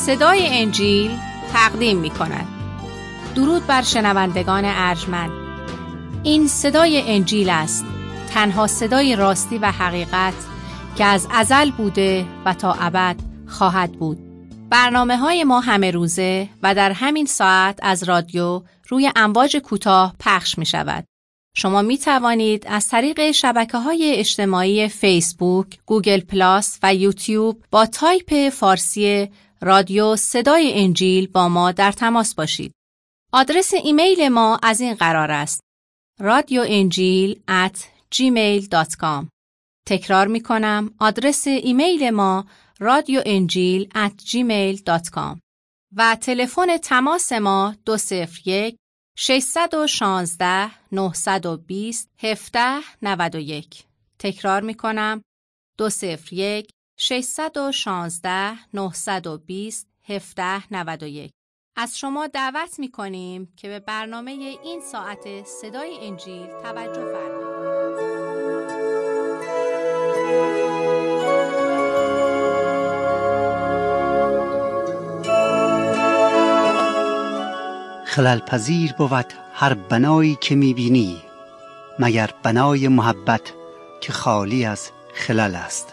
صدای انجیل تقدیم می کند. درود بر شنوندگان ارجمند. این صدای انجیل است، تنها صدای راستی و حقیقت که از ازل بوده و تا ابد خواهد بود. برنامه‌های ما همه روزه و در همین ساعت از رادیو روی امواج کوتاه پخش می شود. شما می توانید از طریق شبکه‌های اجتماعی فیسبوک، گوگل پلاس و یوتیوب با تایپ فارسی رادیو صدای انجیل با ما در تماس باشید. آدرس ایمیل ما از این قرار است: radioenjil@gmail.com. تکرار می کنم، آدرس ایمیل ما radioenjil@gmail.com و تلفن تماس ما 201-616-920-1791. تکرار می کنم، 201-616-920-1791. از شما دعوت می کنیم که به برنامه این ساعت صدای انجیل توجه فرمایید. خلل پذیر بود هر بنایی که می‌بینی، مگر بنای محبت که خالی از خلل است.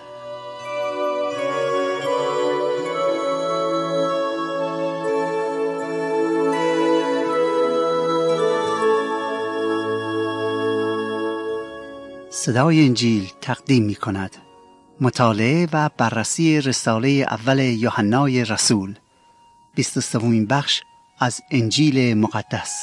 صدای انجیل تقدیم می‌کند مطالعه و بررسی رساله اول یوحنای رسول، 23مین بخش از انجیل مقدس.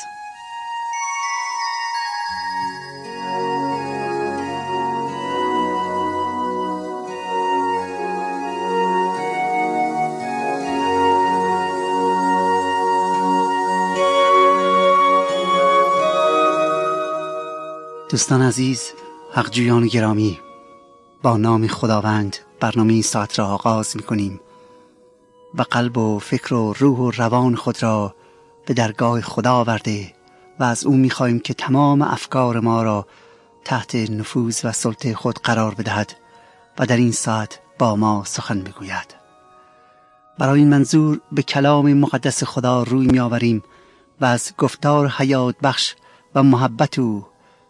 دوستان عزیز، حقجویان گرامی، با نام خداوند برنامه این ساعت را آغاز می‌کنیم و قلب و فکر و روح و روان خود را به درگاه خدا آورده و از او می‌خواهیم که تمام افکار ما را تحت نفوذ و سلطه خود قرار بدهد و در این ساعت با ما سخن بگوید. برای این منظور به کلام مقدس خدا روی می‌آوریم و از گفتار حیات بخش و محبت او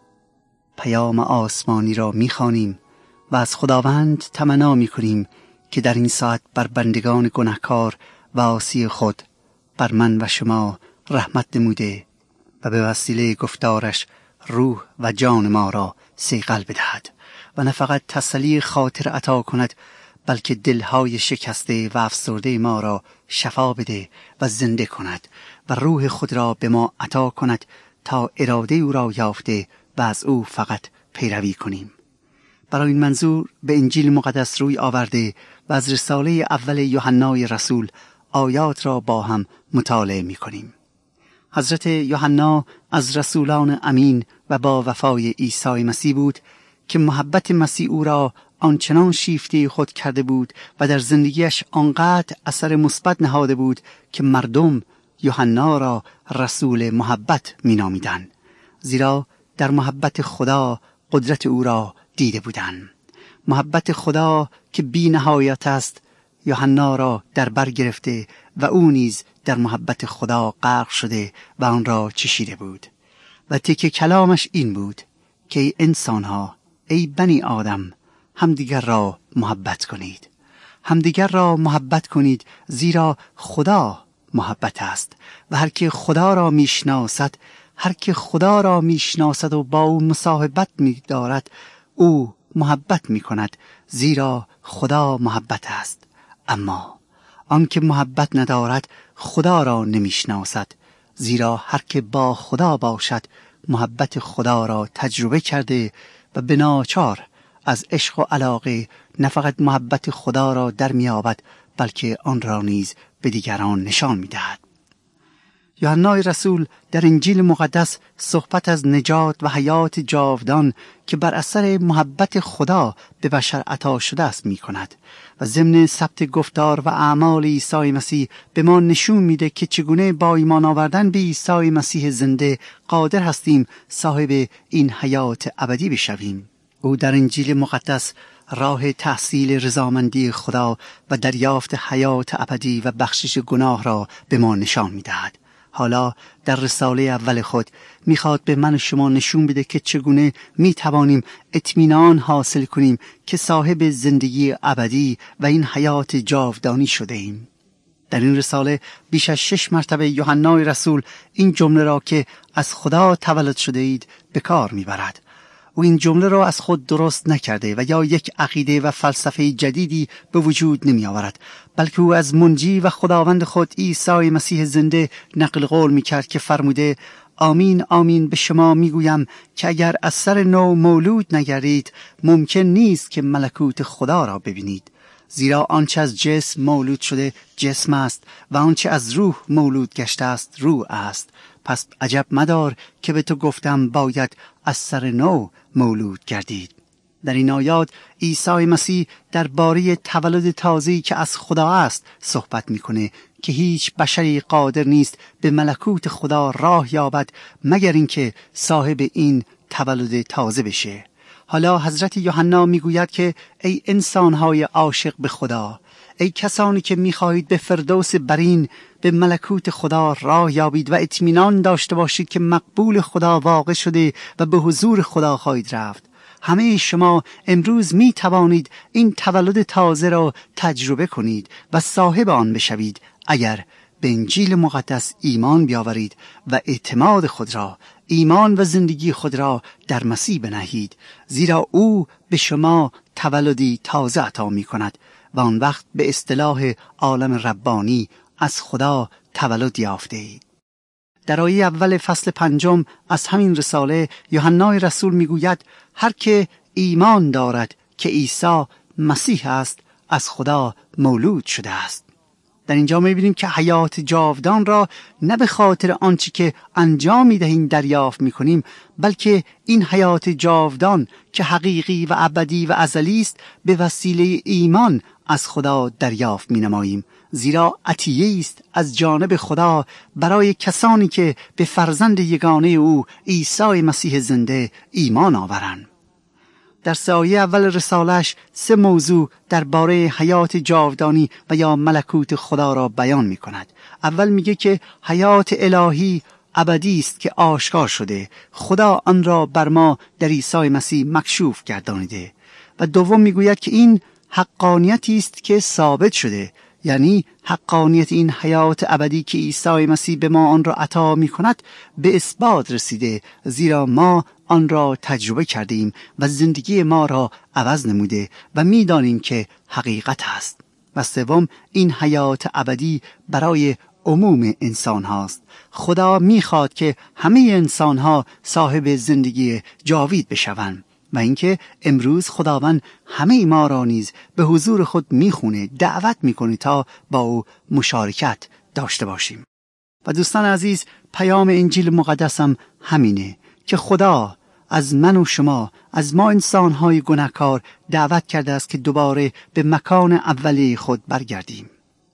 پیام آسمانی را می‌خوانیم و از خداوند تمنا می‌کنیم که در این ساعت بر بندگان گناهکار و عاصی خود، بر من و شما رحمت نموده و به وسیله گفتارش روح و جان ما را صیقل بدهد و نه فقط تسلی خاطر عطا کند، بلکه دلهای شکسته و افسرده ما را شفا بده و زنده کند و روح خود را به ما عطا کند تا اراده او را یافته و از او فقط پیروی کنیم. برای این منظور به انجیل مقدس روی آورده و از رساله اول یوحنای رسول آیات را با هم مطالعه می کنیم. حضرت یوحنا از رسولان امین و با وفای عیسی مسیح بود که محبت مسیح او را آنچنان شیفته خود کرده بود و در زندگیش آنقدر اثر مثبت نهاده بود که مردم یوحنا را رسول محبت می نامیدند، زیرا در محبت خدا قدرت او را دیده بودند. محبت خدا که بی نهایت است یوحنا را در بر گرفته و او نیز در محبت خدا غرق شده و آن را چشیده بود. و تک کلامش این بود که ای انسان‌ها، ای بنی آدم، همدیگر را محبت کنید. همدیگر را محبت کنید، زیرا خدا محبت است و هر که خدا را میشناسد و با او مصاحبت می‌دارد، او محبت می‌کند، زیرا خدا محبت است. اما آن که محبت ندارد خدا را نمی‌شناسد، زیرا هر که با خدا باشد محبت خدا را تجربه کرده و به ناچار از عشق و علاقه نه فقط محبت خدا را در می‌یابد، بلکه آن را نیز به دیگران نشان می‌دهد. یوحنای رسول در انجیل مقدس صحبت از نجات و حیات جاودان که بر اثر محبت خدا به بشر عطا شده است می کند و ضمن ثبت گفتار و اعمال عیسی مسیح به ما نشون میده که چگونه با ایمان آوردن به عیسی مسیح زنده قادر هستیم صاحب این حیات ابدی بشویم. او در انجیل مقدس راه تحصیل رضامندی خدا و دریافت حیات ابدی و بخشش گناه را به ما نشان می‌دهد. حالا در رساله اول خود میخواد به من و شما نشون بده که چگونه میتوانیم اطمینان حاصل کنیم که صاحب زندگی ابدی و این حیات جاودانی شده ایم. در این رساله بیش از 6 مرتبه یوحنای رسول این جمله را که از خدا تولد شده اید به کار میبرد. او این جمله را از خود درست نکرده و یا یک عقیده و فلسفه جدیدی به وجود نمی آورد، بلکه او از منجی و خداوند خود عیسی مسیح زنده نقل قول می کرد که فرموده: آمین آمین به شما می گویم که اگر از سر نو مولود نگردید ممکن نیست که ملکوت خدا را ببینید. زیرا آنچه از جسم مولود شده جسم است و آنچه از روح مولود گشته است روح است. پس عجب مدار که به تو گفتم باید از سر نو مولود گردید. در این آیات عیسی مسیح درباره تولد تازه‌ای که از خدا است صحبت میکنه که هیچ بشری قادر نیست به ملکوت خدا راه یابد مگر اینکه صاحب این تولد تازه بشه. حالا حضرت یوحنا میگوید که ای انسان‌های عاشق به خدا، ای کسانی که می‌خواهید به فردوس برین به ملکوت خدا راه یابید و اطمینان داشته باشید که مقبول خدا واقع شده و به حضور خدا خواهید رفت، همه شما امروز می توانید این تولد تازه را تجربه کنید و صاحب آن بشوید اگر به انجیل مقدس ایمان بیاورید و اعتماد خود را، ایمان و زندگی خود را در مسیح بنهید، زیرا او به شما تولدی تازه عطا می کند و آن وقت به اصطلاح عالم ربانی از خدا تولد یافته اید. در آیه اول فصل 5 از همین رساله یوحنای رسول میگوید هر که ایمان دارد که عیسی مسیح است از خدا مولود شده است. در اینجا می‌بینیم که حیات جاودان را نه به خاطر آنچه که انجام می‌دهیم دریافت می‌کنیم، بلکه این حیات جاودان که حقیقی و ابدی و ازلی است به وسیله ایمان از خدا دریافت می‌نماییم، زیرا عطیه است از جانب خدا برای کسانی که به فرزند یگانه او عیسی مسیح زنده ایمان آورند. در 3 آیه اول رساله‌اش 3 موضوع درباره حیات جاودانی و یا ملکوت خدا را بیان می کند. اول میگه که حیات الهی ابدی است که آشکار شده، خدا آن را بر ما در عیسی مسیح مکشوف گردانیده. و دوم میگوید که این حقانیتی است که ثابت شده، یعنی حقانیت این حیات ابدی که عیسی مسیح به ما آن را عطا می کند به اثبات رسیده، زیرا ما آن را تجربه کردیم و زندگی ما را عوض نموده و می دانیم که حقیقت است. و سوم این حیات ابدی برای عموم انسان هاست. خدا می خواد که همه انسان ها صاحب زندگی جاوید بشوند و اینکه امروز خداوند همه ما را نیز به حضور خود میخونه، دعوت میکنه تا با او مشارکت داشته باشیم. و دوستان عزیز، پیام انجیل مقدس هم همینه که خدا از من و شما، از ما انسانهای گناهکار دعوت کرده است که دوباره به مکان اولی خود برگردیم.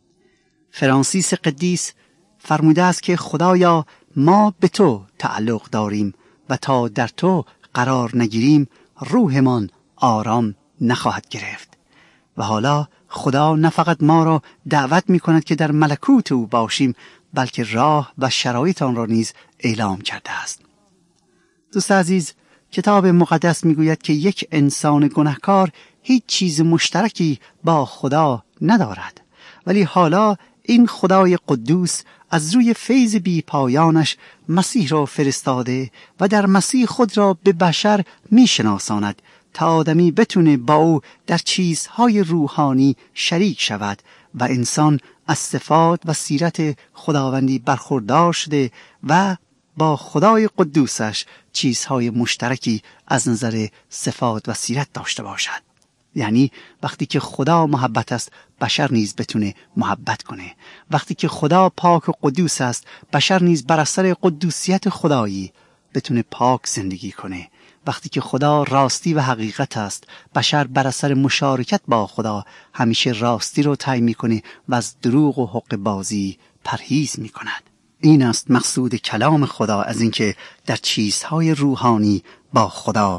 فرانسیس قدیس فرموده است که خدایا ما به تو تعلق داریم و تا در تو قرار نگیریم روحمان آرام نخواهد گرفت. و حالا خدا نه فقط ما را دعوت می کند که در ملکوت او باشیم، بلکه راه و شرایط آن را نیز اعلام کرده است. دوست عزیز، کتاب مقدس می گوید که یک انسان گناهکار هیچ چیز مشترکی با خدا ندارد، ولی حالا این خدای قدوس از روی فیض بی پایانش مسیح را فرستاده و در مسیح خود را به بشر می شناساند تا آدمی بتونه با او در چیزهای روحانی شریک شود و انسان از صفات و سیرت خداوندی برخوردار شده و با خدای قدوسش چیزهای مشترکی از نظر صفات و سیرت داشته باشد. یعنی وقتی که خدا محبت است، بشر نیز بتونه محبت کنه. وقتی که خدا پاک و قدوس است، بشر نیز بر اثر قدوسیت خدایی بتونه پاک زندگی کنه. وقتی که خدا راستی و حقیقت است، بشر بر اثر مشارکت با خدا همیشه راستی رو طی میکنه و از دروغ و حق بازی پرهیز میکند. این است مقصود کلام خدا، از اینکه در چیزهای روحانی با خدا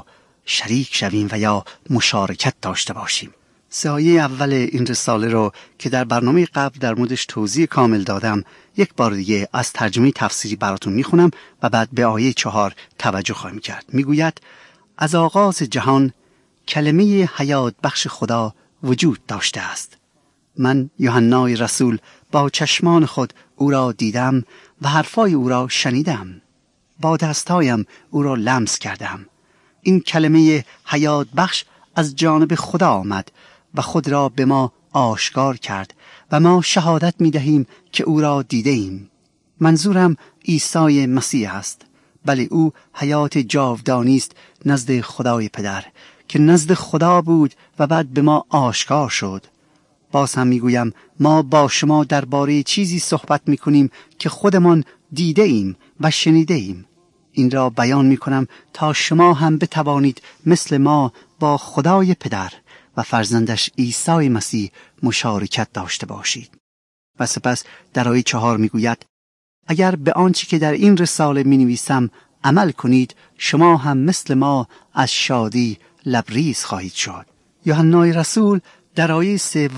شریک شویم و یا مشارکت داشته باشیم. سایه اول این رساله رو که در برنامه قبل در موردش توضیح کامل دادم یک بار دیگه از ترجمه تفسیری براتون میخونم و بعد به آیه 4 توجه خواهیم کرد. میگوید از آغاز جهان کلمه حیات بخش خدا وجود داشته است. من یوحنای رسول با چشمان خود او را دیدم و حرفای او را شنیدم. با دستایم او را لمس کردم. این کلمه حیات بخش از جانب خدا آمد و خود را به ما آشکار کرد و ما شهادت می دهیم که او را دیده ایم. منظورم عیسی مسیح است. بلی او حیات جاودانی است نزد خدای پدر که نزد خدا بود و بعد به ما آشکار شد. باز هم میگویم ما با شما درباره چیزی صحبت میکنیم که خودمان دیده ایم و شنیده ایم. این را بیان میکنم تا شما هم بتوانید مثل ما با خدای پدر و فرزندش عیسی مسیح مشارکت داشته باشید. و سپس در آیه 4 میگوید اگر به آنچه که در این رساله مینویسم عمل کنید شما هم مثل ما از شادی لبریز خواهید شد. یوحنای رسول در آیه 3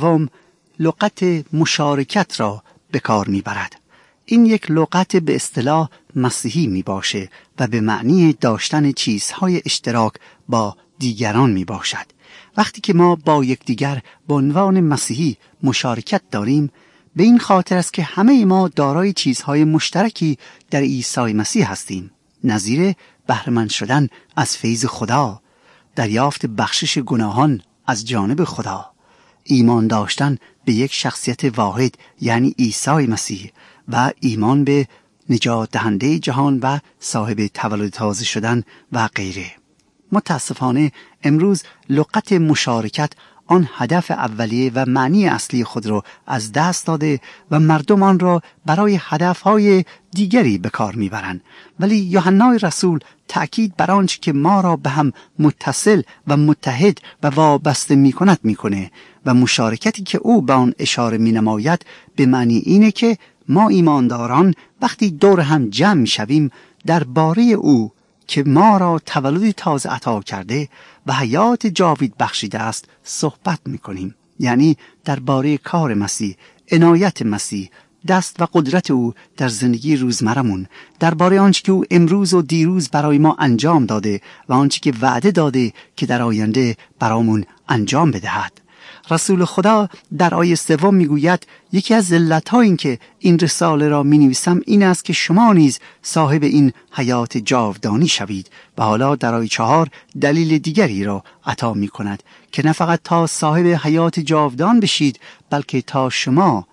لغت مشارکت را به کار میبرد. این یک لغت به اصطلاح مسیحی می باشه و به معنی داشتن چیزهای اشتراک با دیگران می باشد. وقتی که ما با یکدیگر به عنوان مسیحی مشارکت داریم به این خاطر است که همه ما دارای چیزهای مشترکی در عیسی مسیح هستیم، نظیر بهره‌مند شدن از فیض خدا، دریافت بخشش گناهان از جانب خدا، ایمان داشتن به یک شخصیت واحد یعنی عیسی مسیح و ایمان به نجات دهنده جهان و صاحب تولد تازه شدن و غیره. متاسفانه امروز لغت مشارکت آن هدف اولیه و معنی اصلی خود را از دست داده و مردم آن را برای هدفهای دیگری به کار میبرند. ولی یوحنای رسول تأکید بر آنچه که ما را به هم متصل و متحد و وابسته میکنه و مشارکتی که او به آن اشاره مینماید به معنی اینه که ما ایمانداران وقتی دور هم جمع میشویم درباره او که ما را تولد تازه عطا کرده و حیات جاوید بخشیده است صحبت میکنیم. یعنی درباره کار مسیح، عنایت مسیح، دست و قدرت او در زندگی روزمرمون، درباره آنچه که او امروز و دیروز برای ما انجام داده و آنچه که وعده داده که در آینده برامون انجام بدهد. رسول خدا در آیه 3 میگوید یکی از علت‌ها این که این رساله را می‌نویسم این است که شما نیز صاحب این حیات جاودانی شوید. و حالا در آیه 4 دلیل دیگری را عطا می‌کند که نه فقط تا صاحب حیات جاودان بشید بلکه تا شما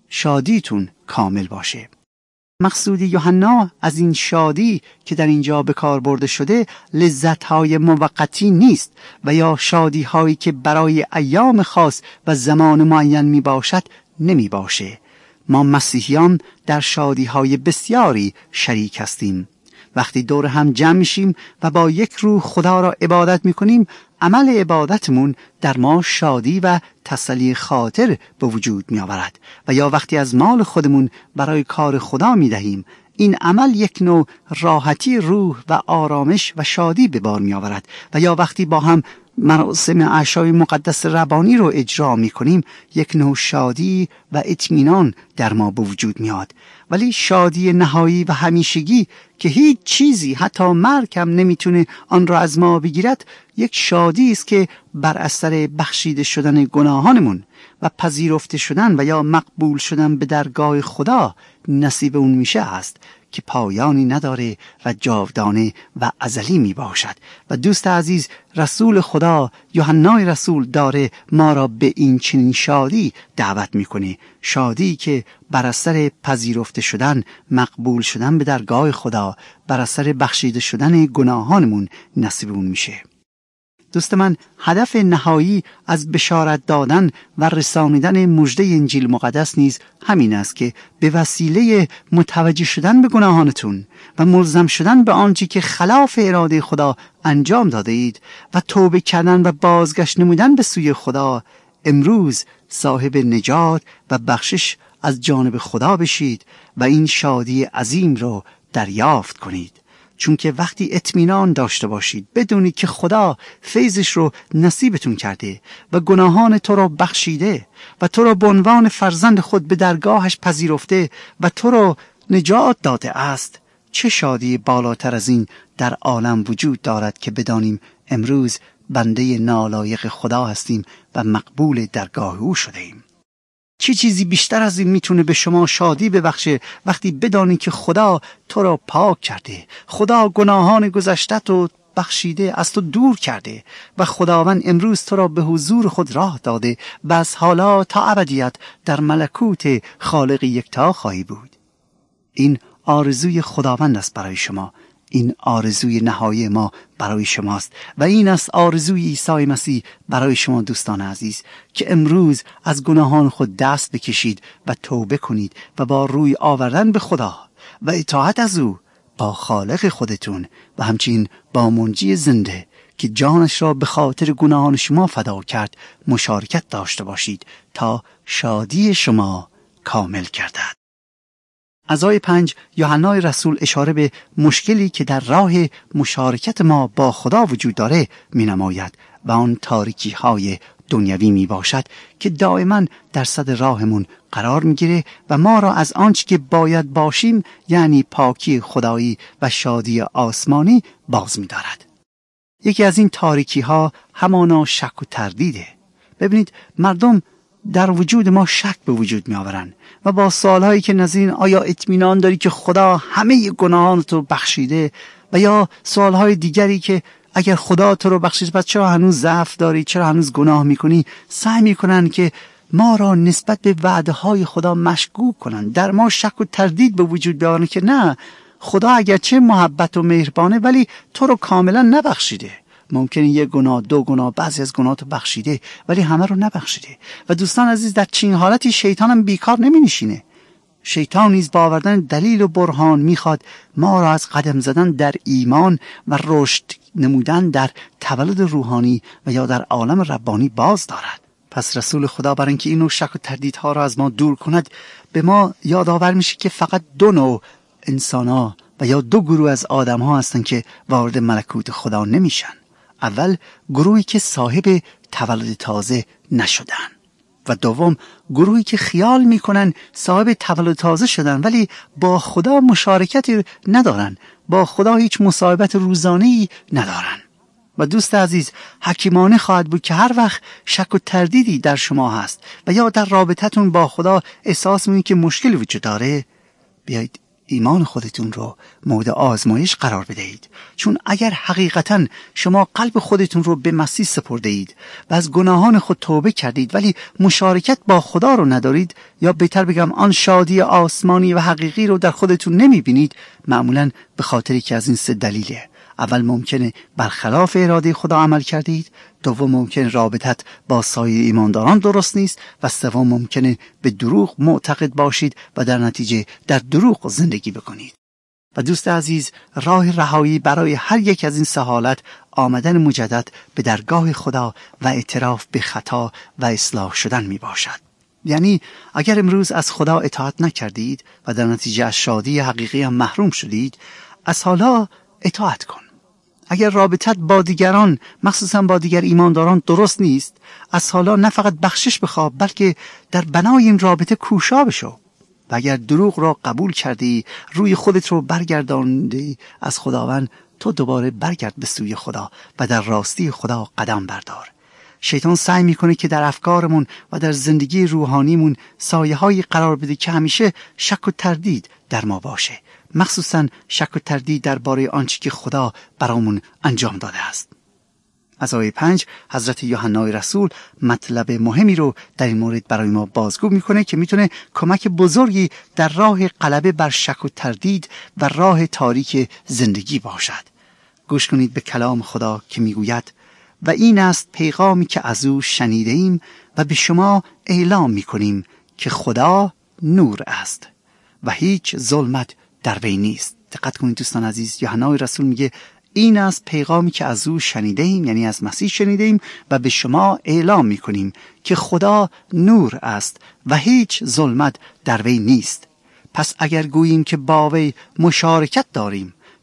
شادیتون کامل باشه. مقصود یوحنا از این شادی که در اینجا به کار برده شده لذت‌های موقتی نیست و یا شادی‌هایی که برای ایام خاص و زمان معین می باشد نمی باشه. ما مسیحیان در شادی‌های بسیاری شریک هستیم. وقتی دور هم جمع میشیم و با یک روح خدا را عبادت میکنیم عمل عبادتمون در ما شادی و تسلی خاطر به وجود می آورد. و یا وقتی از مال خودمون برای کار خدا می دهیم این عمل یک نوع راحتی روح و آرامش و شادی به بار می آورد. و یا وقتی با هم مراسم عشای مقدس ربانی رو اجرا می کنیم یک نوع شادی و اطمینان در ما به وجود میاد. ولی شادی نهایی و همیشگی که هیچ چیزی حتی مرگ هم نمیتونه آن را از ما بگیرد یک شادی است که بر اثر بخشیده شدن گناهانمون و پذیرفته شدن و یا مقبول شدن به درگاه خدا نصیب اون میشه است که پایانی نداره و جاودانه و ازلی می باشد. و دوست عزیز رسول خدا یوحنای رسول داره ما را به این چنین شادی دعوت میکنه، شادی که بر اثر پذیرفته شدن، مقبول شدن به درگاه خدا، بر اثر بخشیده شدن گناهانمون نصیب اون میشه. دوست من هدف نهایی از بشارت دادن و رسانیدن مژده انجیل مقدس نیز همین است که به وسیله متوجه شدن به گناهانتون و ملزم شدن به آنچه که خلاف اراده خدا انجام داده اید و توبه کردن و بازگشت نمودن به سوی خدا امروز صاحب نجات و بخشش از جانب خدا بشید و این شادی عظیم رو دریافت کنید. چون که وقتی اطمینان داشته باشید بدونید که خدا فیضش رو نصیبتون کرده و گناهان تو را بخشیده و تو را به عنوان فرزند خود به درگاهش پذیرفته و تو را نجات داده است، چه شادی بالاتر از این در عالم وجود دارد که بدانیم امروز بنده نالایق خدا هستیم و مقبول درگاه او شده ایم. چه چیزی بیشتر از این میتونه به شما شادی ببخشه وقتی بدانی که خدا تو را پاک کرده، خدا گناهان گذشته تو بخشیده، از تو دور کرده و خداوند امروز تو را به حضور خود راه داده و از حالا تا ابدیت در ملکوت خالق یکتا خواهی بود. این آرزوی خداوند است برای شما، این آرزوی نهایی ما برای شماست و این است آرزوی عیسی مسیح برای شما دوستان عزیز، که امروز از گناهان خود دست بکشید و توبه کنید و با روی آوردن به خدا و اطاعت از او با خالق خودتون و همچنین با منجی زنده که جانش را به خاطر گناهان شما فدا کرد مشارکت داشته باشید تا شادی شما کامل گردد. از آیه 5 یوحنای رسول اشاره به مشکلی که در راه مشارکت ما با خدا وجود داره می نماید و آن تاریکی های دنیوی می باشد که دائما در صد راهمون قرار می گیره و ما را از آنچه که باید باشیم یعنی پاکی خدایی و شادی آسمانی باز می دارد. یکی از این تاریکی ها همانا شک و تردیده. ببینید مردم در وجود ما شک به وجود می آورن و با سوالهایی که نظیر آیا اطمینان داری که خدا همه گناهان تو بخشیده و یا سوالهای دیگری که اگر خدا تو رو بخشید پس چرا هنوز ضعف داری، چرا هنوز گناه میکنی، سعی میکنن که ما را نسبت به وعده های خدا مشکوک کنن، در ما شک و تردید به وجود بیارن که نه، خدا اگرچه محبت و مهربانه ولی تو رو کاملا نبخشیده. ممکنه یک گناه، دو گناه، بعضی از گناهات رو بخشیده ولی همه رو نبخشیده. و دوستان عزیز در چنین حالتی شیطان هم بیکار نمی نشینه. شیطان نیز با آوردن دلیل و برهان میخواد ما را از قدم زدن در ایمان و رشد نمودن در تولد روحانی و یا در عالم ربانی باز دارد. پس رسول خدا برای اینکه این نوع شک و تردیدها را از ما دور کند به ما یادآور میشه که فقط دو نوع انسان‌ها و یا دو گروه از آدم‌ها هستن که وارد ملکوت خدا نمیشن. اول گروهی که صاحب تولد تازه نشدن و دوم گروهی که خیال میکنن صاحب تولد تازه شدن ولی با خدا مشارکتی ندارن، با خدا هیچ مصاحبت روزانه‌ای ندارن. و دوست عزیز حکیمانه خواهد بود که هر وقت شک و تردیدی در شما هست و یا در رابطتون با خدا احساس میکنید که مشکلی وجود داره، بیایید ایمان خودتون رو مورد آزمایش قرار بدهید. چون اگر حقیقتاً شما قلب خودتون رو به مسیح سپرده اید و از گناهان خود توبه کردید ولی مشارکت با خدا رو ندارید، یا بهتر بگم آن شادی آسمانی و حقیقی رو در خودتون نمی بینید، معمولاً به خاطری که از این سه دلیله. اول ممکنه برخلاف اراده خدا عمل کردید، دوم ممکنه رابطت با سایر ایمانداران درست نیست و سوم ممکنه به دروغ معتقد باشید و در نتیجه در دروغ زندگی بکنید. و دوست عزیز راه رهایی برای هر یک از این سه حالت آمدن مجدد به درگاه خدا و اعتراف به خطا و اصلاح شدن می باشد. یعنی اگر امروز از خدا اطاعت نکردید و در نتیجه از شادی حقیقی هم محروم شدید، از حالا اطاعت کن. اگر رابطت با دیگران مخصوصا با دیگر ایمانداران درست نیست، از حالا نه فقط بخشش بخواه بلکه در بنای این رابطه کوشا بشو. و اگر دروغ را قبول کردی، روی خودت رو برگرداندی از خداوند، تو دوباره برگرد به سوی خدا و در راستی خدا قدم بردار. شیطان سعی میکنه که در افکارمون و در زندگی روحانیمون سایه‌هایی قرار بده که همیشه شک و تردید در ما باشه، مخصوصا شک و تردید درباره آنچه که خدا برامون انجام داده است. از آیه 5 حضرت یوحنای رسول مطلب مهمی رو در این مورد برای ما بازگو میکنه که میتونه کمک بزرگی در راه غلبه بر شک و تردید و راه تاریک زندگی باشد. گوش کنید به کلام خدا که میگوید و این است پیغامی که از او شنیده ایم و به شما اعلام میکنیم که خدا نور است و هیچ ظلمت در وی نیست. دقت کنید دوستان عزیز، یوحنای رسول میگه این است پیغامی که از او شنیده ایم، یعنی از مسیح شنیده ایم و به شما اعلام میکنیم که خدا نور است و هیچ ظلمت در وی نیست. پس اگر گوییم که با وی مشارکت داریم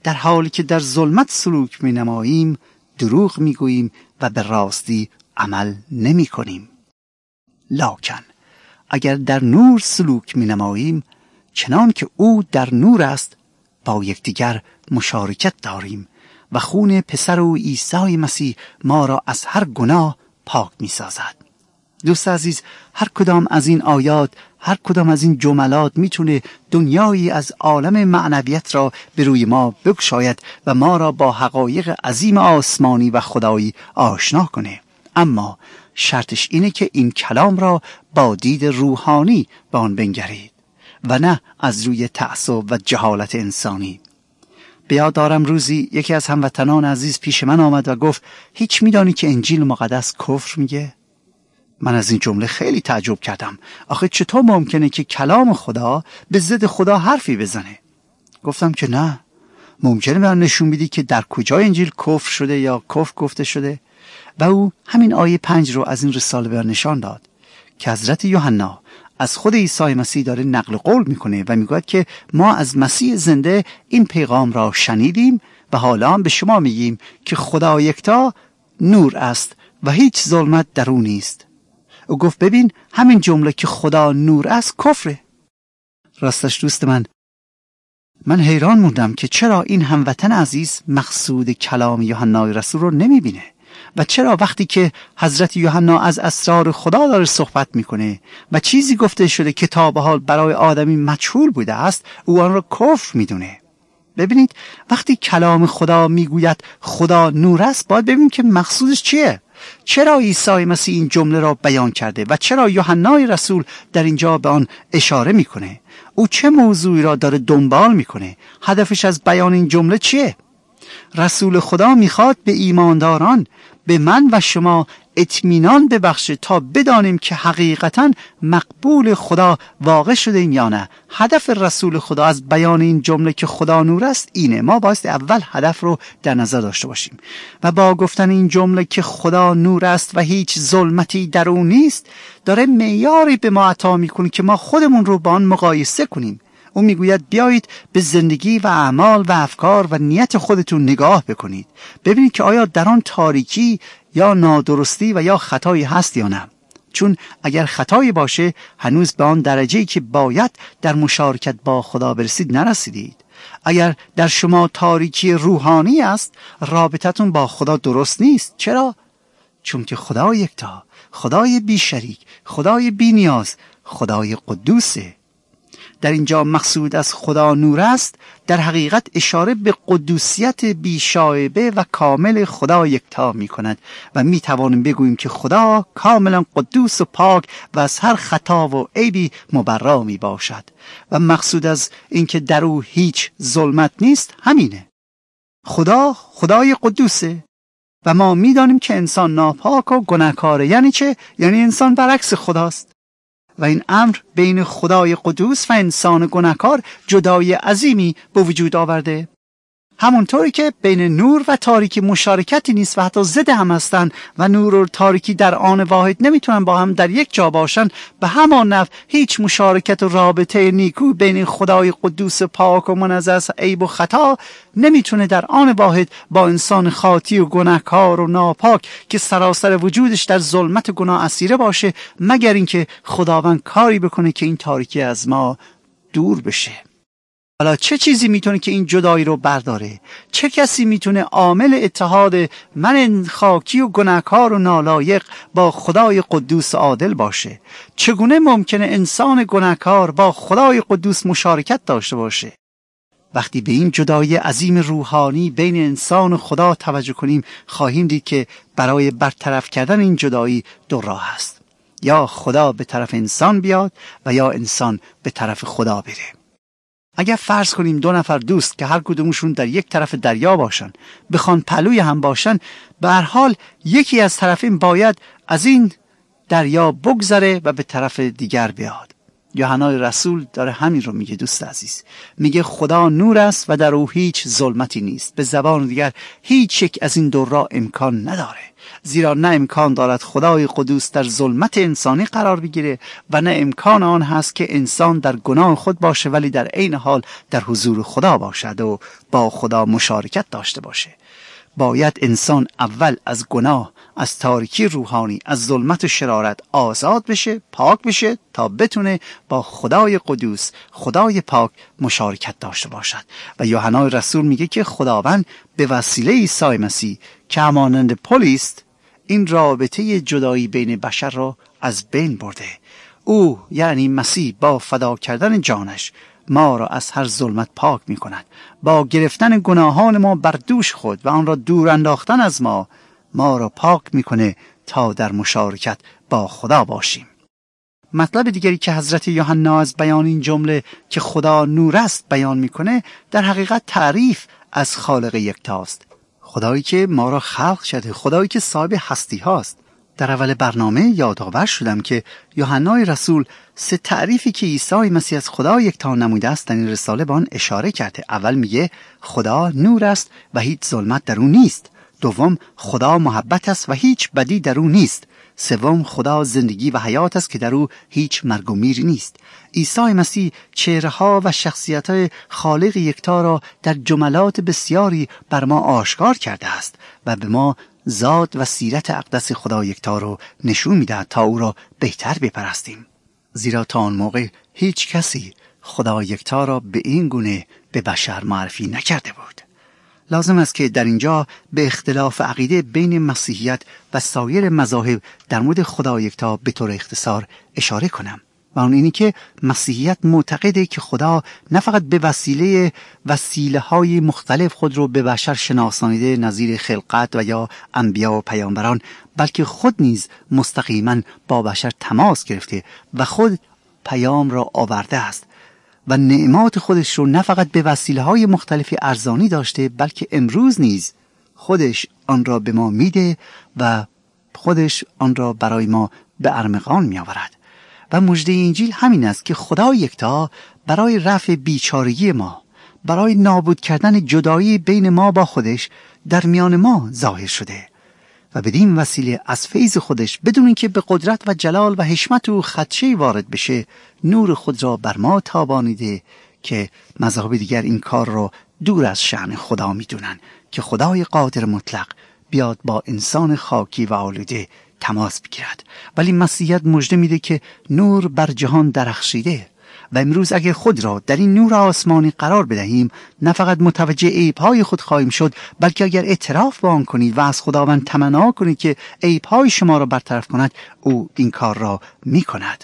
در حالی که در ظلمت سلوک می نماییم دروغ می گوییم و به راستی عمل نمی کنیم. لکن اگر در نور سلوک می نماییم چنان که او در نور است با یکدیگر مشارکت داریم و خون پسر او عیسی مسیح ما را از هر گناه پاک می سازد. دوست عزیز، هر کدام از این آیات، هر کدام از این جملات میتونه دنیایی از عالم معنویت را به روی ما بگشاید و ما را با حقایق عظیم آسمانی و خدایی آشنا کنه. اما شرطش اینه که این کلام را با دید روحانی به آن بنگرید و نه از روی تعصب و جهالت انسانی. به یاد دارم روزی یکی از هموطنان عزیز پیش من آمد و گفت هیچ میدانی که انجیل مقدس کفر میگه؟ من از این جمله خیلی تعجب کردم. آخه چطور ممکنه که کلام خدا به ضد خدا حرفی بزنه؟ گفتم که نه. ممکنه من نشون بدی که در کجای انجیل کفر شده یا کفر گفته شده؟ و او همین آیه 5 رو از این رساله به نشان داد که حضرت یوحنا از خود عیسی مسیح داره نقل قول میکنه و میگوید که ما از مسیح زنده این پیغام را شنیدیم و حالا به شما میگیم که خدا یکتا نور است و هیچ ظلمت در او نیست. او گفت ببین همین جمله که خدا نور است کفره. راستش دوست من حیران موندم که چرا این هموطن عزیز مقصود کلام یوحنا رسول رو نمیبینه و چرا وقتی که حضرت یوحنا از اسرار خدا داره صحبت میکنه و چیزی گفته شده که تا به حال برای آدمی مجهول بوده است او آن را کفر میدونه. ببینید وقتی کلام خدا میگوید خدا نور است باید ببینیم که مقصودش چیه. چرا عیسی مسیح این جمله را بیان کرده و چرا یوحنا رسول در اینجا به آن اشاره میکنه؟ او چه موضوعی را داره دنبال میکنه؟ هدفش از بیان این جمله چیه؟ رسول خدا میخواد به ایمانداران، به من و شما اطمینان ببخشه تا بدانیم که حقیقتا مقبول خدا واقع شدیم یا نه. هدف رسول خدا از بیان این جمله که خدا نور است اینه. ما باید اول هدف رو در نظر داشته باشیم و با گفتن این جمله که خدا نور است و هیچ ظلمتی در اون نیست داره معیاری به ما عطا میکنه که ما خودمون رو با آن مقایسه کنیم. او میگوید بیایید به زندگی و اعمال و افکار و نیت خودتون نگاه بکنید، ببینید که آیا در آن تاریکی یا نادرستی و یا خطایی هست یا نه. چون اگر خطایی باشه هنوز به آن درجه‌ای که باید در مشارکت با خدا برسید نرسیدید. اگر در شما تاریکی روحانی است رابطتون با خدا درست نیست. چرا؟ چون که خدا یکتا، خدای بی شریک، خدای بی نیاز، خدای قدوسه. در اینجا مقصود از خدا نور است در حقیقت اشاره به قدوسیت بیشایبه و کامل خدا یکتا می کند و می توانیم بگوییم که خدا کاملا قدوس و پاک و از هر خطا و عیبی مبرا می باشد و مقصود از اینکه در او هیچ ظلمت نیست همینه. خدا خدای قدوسه و ما می دانیم که انسان ناپاک و گناهکاره. یعنی چه؟ یعنی انسان برعکس خداست و این امر بین خدای قدوس و انسان گناهکار جدایی عظیمی به وجود آورده. همونطوری که بین نور و تاریکی مشارکتی نیست و حتی ضد هم هستن و نور و تاریکی در آن واحد نمیتونن با هم در یک جا باشن، به همان نحو هیچ مشارکت و رابطه نیکو بین خدای قدوس پاک و منزه از عیب و خطا نمیتونه در آن واحد با انسان خاطی و گناهکار و ناپاک که سراسر وجودش در ظلمت گناه اسیره باشه، مگر اینکه خداوند کاری بکنه که این تاریکی از ما دور بشه. حالا چه چیزی میتونه که این جدایی رو برداره؟ چه کسی میتونه عامل اتحاد من خاکی و گناهکار و نالایق با خدای قدوس عادل باشه؟ چگونه ممکنه انسان گناهکار با خدای قدوس مشارکت داشته باشه؟ وقتی به این جدایی عظیم روحانی بین انسان و خدا توجه کنیم خواهیم دید که برای برطرف کردن این جدایی دو راه است. یا خدا به طرف انسان بیاد و یا انسان به طرف خدا بره. اگر فرض کنیم دو نفر دوست که هر کدومشون در یک طرف دریا باشن بخوان پهلوی هم باشن، به هر حال یکی از طرفین باید از این دریا بگذره و به طرف دیگر بیاد. یوحنای رسول داره همین رو میگه. دوست عزیز، میگه خدا نور است و در او هیچ ظلمتی نیست. به زبان دیگر هیچ یک از این دو را امکان نداره، زیرا نه امکان دارد خدای قدوس در ظلمت انسانی قرار بگیره و نه امکان آن هست که انسان در گناه خود باشه ولی در عین حال در حضور خدا باشد و با خدا مشارکت داشته باشه. باید انسان اول از گناه، از تاریکی روحانی، از ظلمت و شرارت آزاد بشه، پاک بشه تا بتونه با خدای قدوس، خدای پاک مشارکت داشته باشد. و یوحنای رسول میگه که خداوند به وسیله عیسی مسیح که همانند پلی است این رابطه جدایی بین بشر را از بین برده. او یعنی مسیح با فدا کردن جانش ما را از هر ظلمت پاک می کند. با گرفتن گناهان ما بر دوش خود و آن را دور انداختن از ما را پاک می کنه تا در مشارکت با خدا باشیم. مطلب دیگری که حضرت یوحنا از بیان این جمله که خدا نور است بیان می کنه در حقیقت تعریف از خالق یکتاست. خدایی که ما را خلق شده، خدایی که صاحب هستی هاست. در اول برنامه یادآور شدم که یوحنای رسول 3 تعریفی که عیسی مسیح از خدا یکتا نموده است در این رساله به آن اشاره کرده. اول میگه خدا نور است و هیچ ظلمت در او نیست. دوم خدا محبت است و هیچ بدی در او نیست. سوم خدا زندگی و حیات است که در او هیچ مرگ و میر نیست. عیسی مسیح چهره‌ها و شخصیت‌های خالق یکتا را در جملات بسیاری بر ما آشکار کرده است و به ما ذات و سیرت اقدس خدا یکتا رو نشون میده تا او را بهتر بپرستیم. زیرا تا آن موقع هیچ کسی خدا یکتا را به این گونه به بشر معرفی نکرده بود. لازم است که در اینجا به اختلاف عقیده بین مسیحیت و سایر مذاهب در مورد خدا یکتا به طور اختصار اشاره کنم. و اون اینی که مسیحیت معتقده که خدا نه فقط به وسیله‌های مختلف خود رو به بشر شناسانیده نظیر خلقت و یا انبیا و پیامبران، بلکه خود نیز مستقیما با بشر تماس گرفته و خود پیام را آورده است و نعمات خودش رو نه فقط به وسیله‌های مختلف ارزانی داشته بلکه امروز نیز خودش آن را به ما میده و خودش آن را برای ما به ارمغان میآورد. و مژده انجیل همین است که خدا یکتا برای رفع بیچارگی ما، برای نابود کردن جدایی بین ما با خودش در میان ما ظاهر شده و بدین وسیله از فیض خودش بدون اینکه به قدرت و جلال و حشمت او خدشه‌ای وارد بشه نور خود را بر ما تابانیده که مذاهب دیگر این کار را دور از شأن خدا میدونن که خدای قادر مطلق بیاد با انسان خاکی و آلوده تماس بگیرد. ولی مسیحیت مژده میده که نور بر جهان درخشیده و امروز اگر خود را در این نور آسمانی قرار بدهیم نه فقط متوجه عیب‌های خود خواهیم شد بلکه اگر اعتراف با آن کنید و از خداوند تمنا کنید که عیب‌های شما را برطرف کند او این کار را میکند.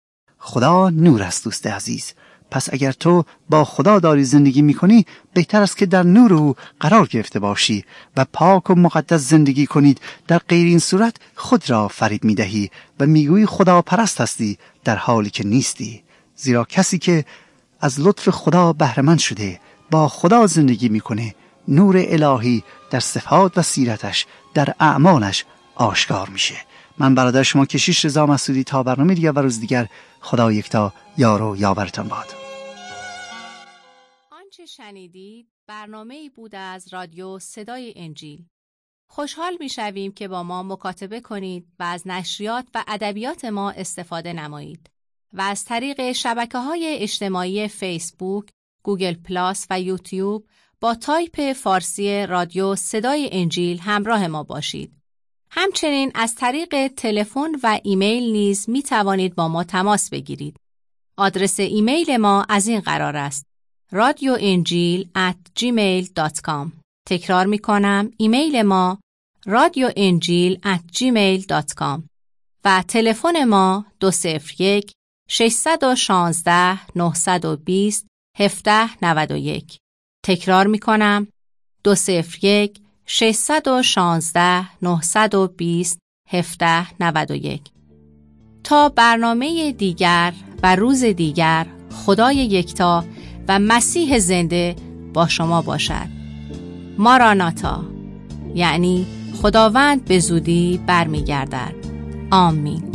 خدا نور است دوست عزیز. پس اگر تو با خدا داری زندگی میکنی بهتر است که در نور او قرار گرفته باشی و پاک و مقدس زندگی کنید. در غیر این صورت خود را فریب میدهی و میگویی خدا پرست هستی در حالی که نیستی. زیرا کسی که از لطف خدا بهره‌مند شده با خدا زندگی میکنه نور الهی در صفات و سیرتش در اعمالش آشکار میشه. من برادر شما کشیش رضا مسعودی تا برنامه دیگر و روز دیگر خدا یکتا یار و یاورتان باد. آنچه شنیدید برنامه‌ای بود از رادیو صدای انجیل. خوشحال می‌شویم که با ما مکاتبه کنید و از نشریات و ادبیات ما استفاده نمایید و از طریق شبکه‌های اجتماعی فیسبوک، گوگل پلاس و یوتیوب با تایپ فارسی رادیو صدای انجیل همراه ما باشید. همچنین از طریق تلفن و ایمیل نیز می توانید با ما تماس بگیرید. آدرس ایمیل ما از این قرار است: radioenjil@gmail.com. تکرار می کنم، ایمیل ما radioenjil@gmail.com و تلفن ما 201 616 920 1791. تکرار می کنم، 201 616 920 1791. تا برنامه دیگر و روز دیگر خدای یکتا و مسیح زنده با شما باشد. ماراناتا، یعنی خداوند به زودی برمیگردد. آمین.